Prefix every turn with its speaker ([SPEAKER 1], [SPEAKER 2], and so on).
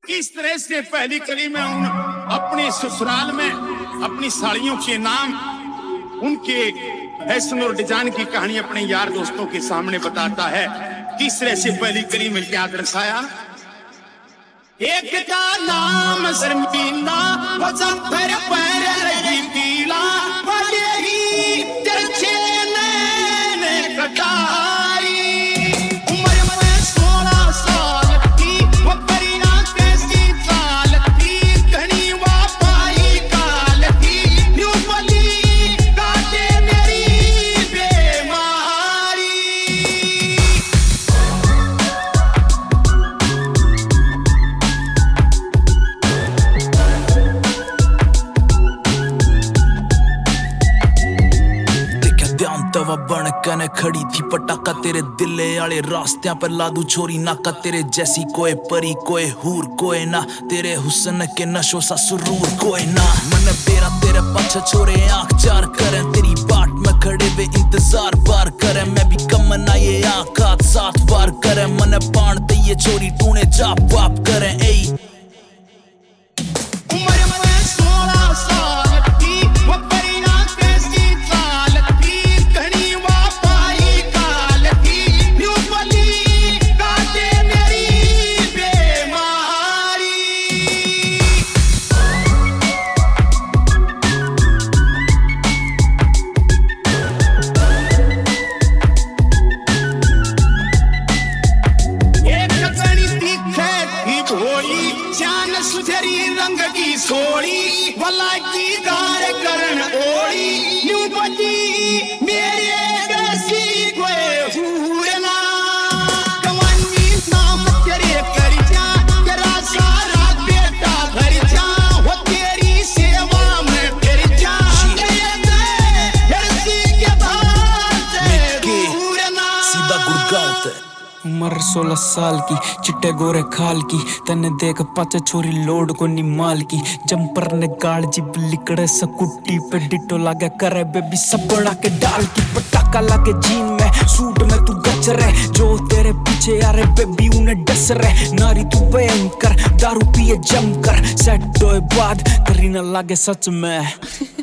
[SPEAKER 1] किस तरह से पहली कड़ी में उन अपने ससुराल में अपनी साड़ियों के नाम, उनके फैशन और डिजाइन की कहानी अपने यार दोस्तों के सामने बताता है। किस तरह से पहली कड़ी में क्या दर्शाया। एक का नाम शर्मीला, मुजफ्फर पर रही पीला, भले ही तिरछे नैन कटारी। उम्र में 16 साल की, वो परिया कैसी चाल की, घनी वापाई काल की, यूं बली काटे मेरी बेमारी।
[SPEAKER 2] तवा बन कने खड़ी थी पटाखा तेरे दिले आले रास्त्यां पर लादू छोरी नाका। तेरे जैसी कोई परी कोई हूर कोई ना, तेरे हुस्न के नशो सा सुरूर कोई ना। मन बेरा तेरे पीछे छोरे आंख चार करें, तेरी बाट में खड़े वे इंतजार बार करें। मैं भी कमना ये आंख हाथ साथ बार करें, मन पान ते ये छोरी टूने जाप वाप करें। ए
[SPEAKER 1] उम्र में 16 साल की, वो परिया कैसी चाल की, घनी वापाई काल की, यूं बली काटे मेरी बेमारी। एक कचनी तीखे की भोली, जान सुधरी रंग की सोड़ी, भला की गार करण ओड़ी, यूं बची मेरे जैसी कोई हूरना। कवानी नाम तेरे कर जा, तेरा सारा बेटा भर जा, वो तेरी सेवा में फिर जा। हरसी के बाद से दूरना।
[SPEAKER 2] सीधा गुड़गांव ते
[SPEAKER 3] उम्र 16 साल की, चिट्टे गोरे खाल की, तने देख पाचे छोरी लोड को निमाल की। जंपर ने गाड़ जिब लिकड़े सकुट्टी पे डिटो लागे करे बेबी सबड़ा के डाल की। पटाखा लागे जीन में सूट में तू गच रहे, जो तेरे पीछे आ रहे बेबी उन्हें डस रहे। नारी तू भयंकर दारू पिए जमकर, सेट होए बाद करी न लागे सच में।